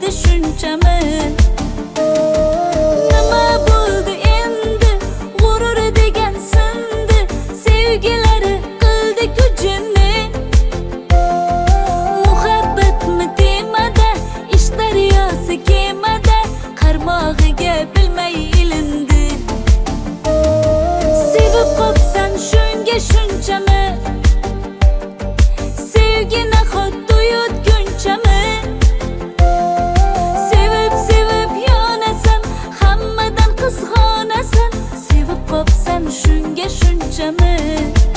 edi shunchami? Nima bo'ldi endi? G'urur degan sindi, sevgilari qildi kujini. Muhabbatmi temada, ish daryosi kemada, qarmog'iga bilmay ilindi. Sevib qopsan shunga shunchami? Sevgi nahot to'yotgunchami? Sevib yonasan, hammadan qizg'onasan. Sevib qopsan shunga shunchami?